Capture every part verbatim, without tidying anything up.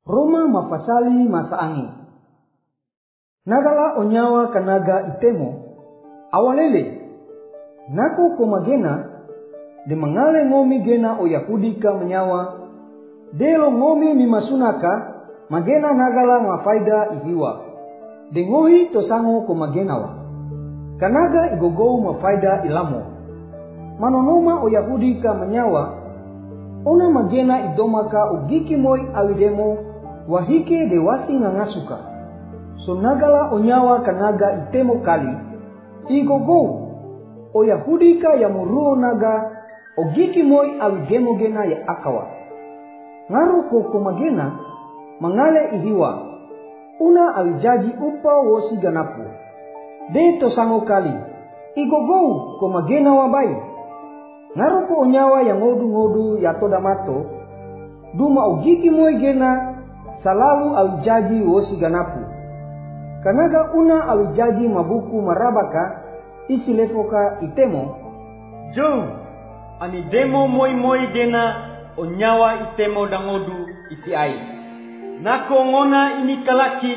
Roma mafasali masaangi. Nagala onyawa kanaga itemo. Awalele. Nako komagena. De mangale ngomi gena o Yahudi ka menyawa. Delo ngomi mimasunaka. Magena nagala mafaida ihiwa. De ngohi tosango komagenawa. Kanaga igogou mafaida ilamo. Manonoma o Yahudi ka menyawa. Ona magena idomaka ugiki moi awidemo. Wahike dewasi ngangasuka. So nagala onyawa kanaga itemo kali. Igogou. O Yahudi ka yamuruo naga. Ogiki moi awidemo gena ya akawa. Ngaru ko komagena. Mangale ihiwa. Una awijaji upa wosi ganapu. De tosango kali. Igogou komagena wabai. Ngaru ko onyawa yang ngodu-ngodu ya todamato. Duma ogiki moi gena. Salalu awijaji wosi ganapu. Kanaga una awijaji mabuku marabaka. Isi lefoka itemo. Jo. Ani demo moi moi gena. Onyawa itemo dangodu iti ai. Nako ngona ini kalaki.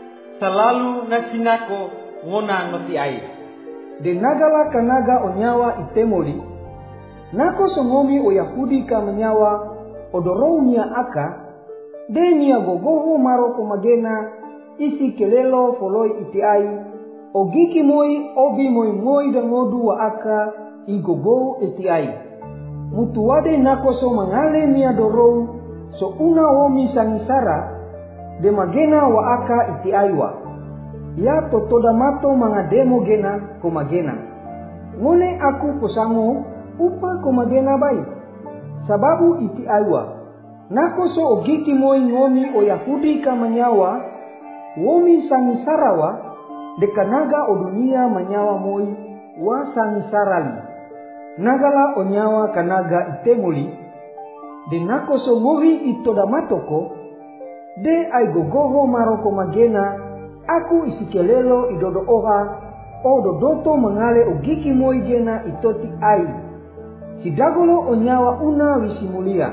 Salalu nasinako ngona ngoti ai. De nagala kanaga onyawa itemoli. Nako songomi o Yahudi ka menyawa. Odorou mia aka. De mia gogoho maro komagena. Isi kelelo foloi iti ai. Ogiki moi obi moi moi dangodu wa aka. Igogo iti ai. Mutuwade nako so mangale mia dorou. So una womi sangisara. De magena wa aka iti aiwa. Ya totoda mato mangademo gena komagena. Ngone aku posango upa komagena bai. Sababu iti aiwa. Nako so ogiki moi ngomi o Yahudi ka manyawa. Womi sangisarawa. De kanaga o dunia manyawa moi wa sangisarali. Nagala onyawa kanaga itemoli. De nako so ngohi itoda matoko. De ai gogoho maroko magena. Aku isikelelo idodo oha. O dodoto mangale ogiki moi gena itoti ai. Sidagolo onyawa una wisimulia.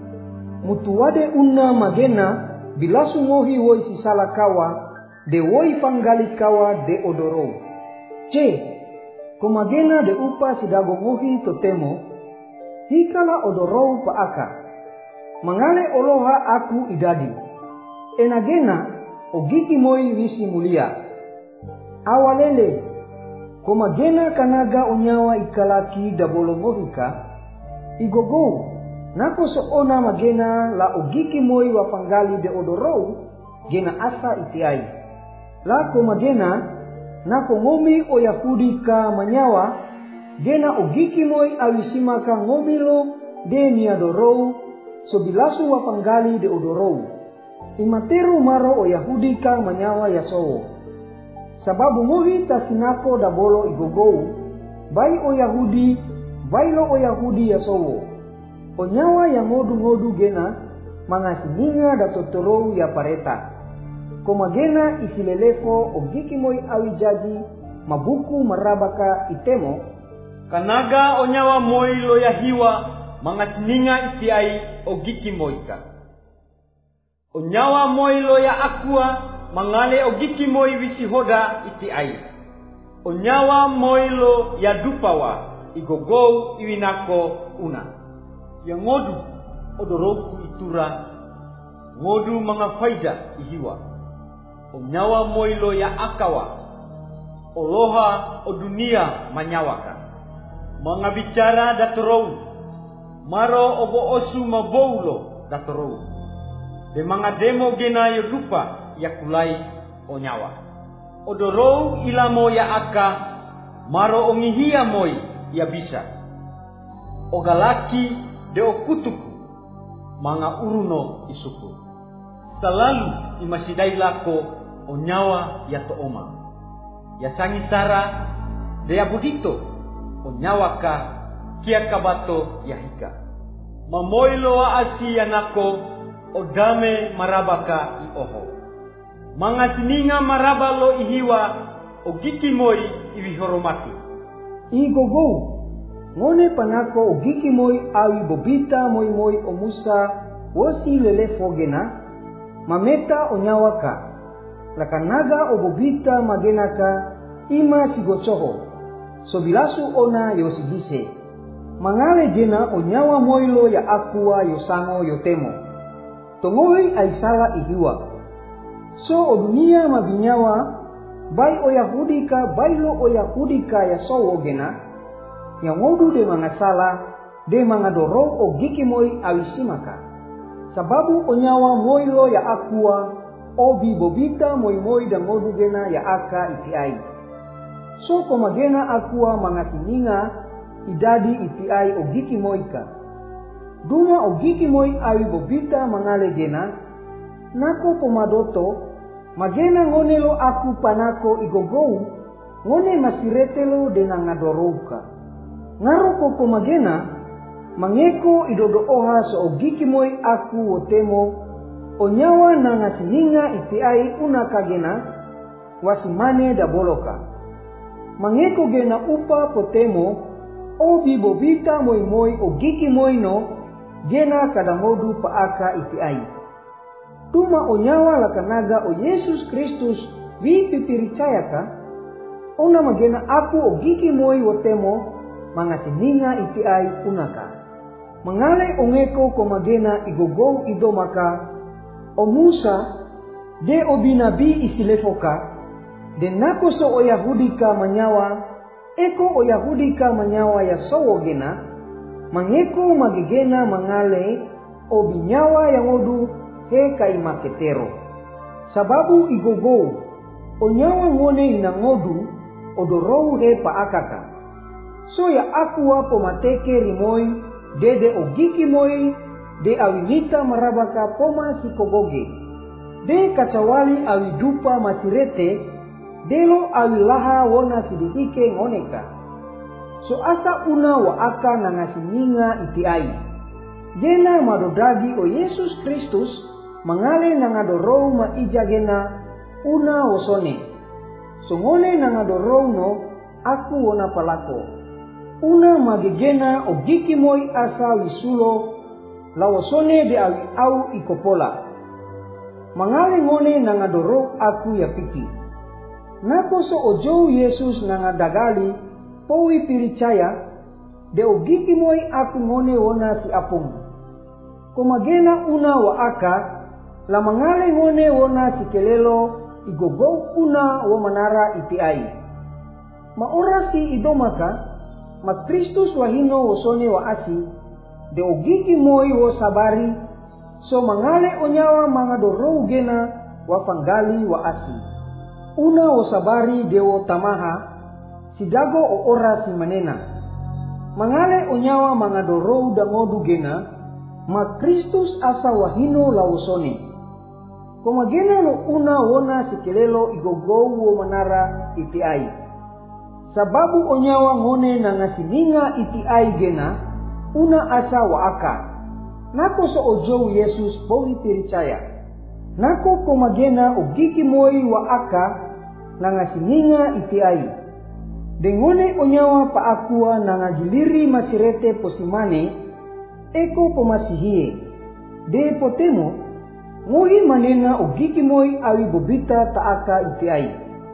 Mutuwade una magena. Bilasu ngohi woi sisala kawa. De woi panggali kawa de odoro. C. Komagena de upa sidago ngohi totemo. Hikala odoro paaka. Mangale oloha aku idadi. Enagena ogiki moi wisi mulia. Awalele. Komagena kanaga onyawa ikalaki dabolo ngohika. Igogou. Nako so ona magena la ogiki moi wapanggali de odorou. Gena asa itiai. La komagena. Nako ngomi o Yahudi ka manyawa. Gena ogiki moi awisima ka ngomilo de niadorou. So bilasu wapanggali de odorou. Imateru maro o Yahudi ka manyawa yasowo. Sababu ngohi tasinako dabolo igogou. Bai o Yahudi. Bailo o Yahudi yasowo. Onyawa yang ngodu-ngodu gena. Mangasininga datotorou ya pareta. Komagena isilelefo ogiki moi awijaji. Mabuku marabaka itemo. Kanaga onyawa moi lo yahiwa. Mangasininga iti ai ogiki moika. Onyawa moi lo ya akua. Mangale ogiki moi wisihoda iti ai. Onyawa moi lo ya dupawa. Igogou iwinako una. Yang ngodu odoroku itura. Ngodu mga faida ihiwa. Onyawa moi lo ya akawa. Oloha o dunia manyawaka. Mga bicara datorou. Maro obo osu maboulo datorou. De mga demo gena yo dupa yakulai onyawa. Odorou ilamo ya aka. Maro ongihia moi ya bisa. Ogalaki de okutuku. Mga uruno isuku. Selalu imasidai lako onyawa ya tooma. Ya sangisara de abudito onyawa ka kia kabato yahika. Mamoilo wa asi yanako odame marabaka ioho. Mga sininga marabalo ihiwa ogiki moi iwihoromati. Igogou. Ngone panako ogiki moi awi bobita moi moi omusa wosi lelefo gena. mameta onyawaka, lakanaga obobita magenaka ima sigocoho, sobilasu ona yosigise. Mangale gena onyawa moilo ya akua yosango yotemo. Tongohi aisala ihiwa. So o dunia mabinyawa, bai o Yahudi ka bailo o Yahudi ka ya sowo gena, yang ngodu de mangasala, de mangadoro o gikimoi awisimaka. Sababu onyawa moilo ya akua, obi bobita moi moi dan ngodu gena ya aka itiai. So komagena akua mangasininga, idadi itiai o gikimoika. Duma o gikimoi awi bobita mangale gena, nako pomadoto, magena ngonelo aku panako igogou, ngone masiretelo dena ngadorouka. Ngaroko komagena, mangeko idodo oha so ogikimoi aku wotemo, onyawa na ngasininga itiai unakagena, wasimane daboloka. Mangeko gena upa potemo, obi bobita moi moi ogikimoi no, gena kadangodu paaka itiai. Tuma onyawa lakanaga o Yesus Kristus wi pipiricayaka, ona magena aku ogikimoi wotemo, mangasininga itiai unaka. Mangale ongeko komagena igogou idomaka, o Musa de obinabi isilefoka, de nakoso o Yahudika manyawa, eko o Yahudika manyawa ya sowo gena, mangeko magegena mangale obinyawa yang odu he kaimaketero. Sababu igogou, onyawa ngone inangodu odorou he paakaka. So ya akua pomateke rimoi, dede ogiki moi, de awinita marabaka poma sikogoge. De kacawali awidupa masirete, delo awilaha wona sidihike ngoneka. So asa una wa aka nangasininga itiai. Gena madodagi o Yesus Kristus, mangale nangadorou maija gena una wosone. So ngone nangadorou no, aku wona palako. Una magegena o gikimoi asa wisulo, lawosone de awi au ikopola. Mangale ngone nangadoro aku ya piki. Nakoso ojo Yesus nangadagali, powi piricaya, de o gikimoi aku ngone wona si apung. Komagena una wa aka, la mangale ngone wona si kelelo, igogou una wa manara itiai. Maora si idomaka, ma Kristus wahino wosone wa asi, de ogiki moi wo sabari, so mangale onyawa mangadorou gena wa fanggali wa asi. Una wo sabari de wo tamaha, sidago o ora si manena. Mangale onyawa mangadorou dangodu gena, ma Kristus asa wahino la wosone. Komagena no una wona sikelelo igogou wo manara itiai. Sababu onyawa ngone na ngasininga itiai gena, una asa wa aka. Nako so ojo Yesus powi percaya. Nako komagena ogiki moi wa aka, na ngasininga itiai. Dengone onyawa pa akua na ngagiliri masirete posimane, eko pomasihie. De potemo, ngoi manena ogiki moi awi bobita taaka itiai.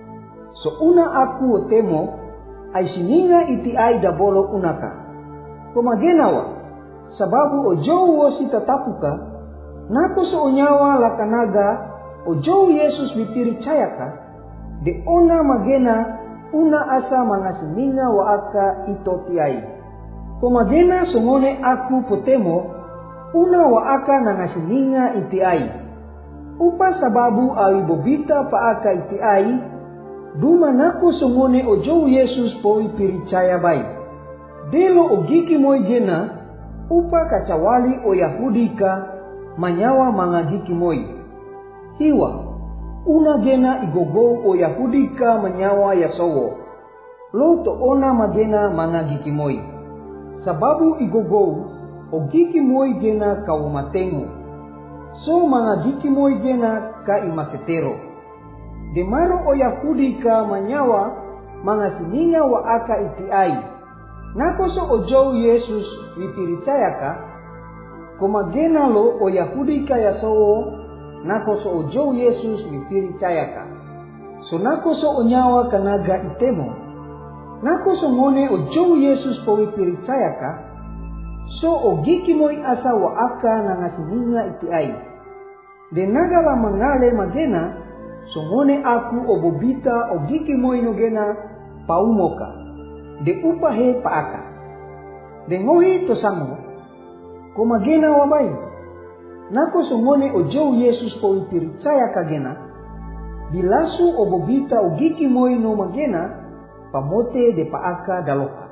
So una aku otemo, ay sininga itiai dabolo unaka. Komagenawa, sababu ojo wosi tatapuka, nako so onyawa lakanaga, ojo Yesus wipiri cayaka, de ona magena una asa mangasininga wa aka ito tiai. Komagena songone aku potemo, una wa aka nangasininga itiai. Upa sababu awi bobita pa aka itiai, duma nako songone ojo Yesus powi piricaya bai. Delo ogiki moi gena, upa kacawali o Yahudika, manyawa mangagiki moi. Hiwa, una gena igogou o Yahudika manyawa yasowo. Loto ona magena mangagiki moi. Sababu igogou, ogiki moi gena kaumatengu. So mangagiki moi gena ka imaketero. Demaro o Yahudika manyawa mangasininga wa aka itiai. Nako so ojo Yesus wipiricayaka, komagena lo o Yahudika yasowo, nako so ojo Yesus mipiricayaka. So nako so onyawa kanaga itemo, nako so ngone ojo Yesus po mipiricayaka, so ogiki moi asa wa aka na ngasininya iti ai. De nagala mangale magena, so ngone aku obobita ogiki moi nogena paumoka. De upahe paaka. De ngohi to sango, ko magena wabai. Nako so ngone ojo Yesus po ipiricaya kagena, bilasu obobita ogiki moi no magena, pamote de paaka daloka.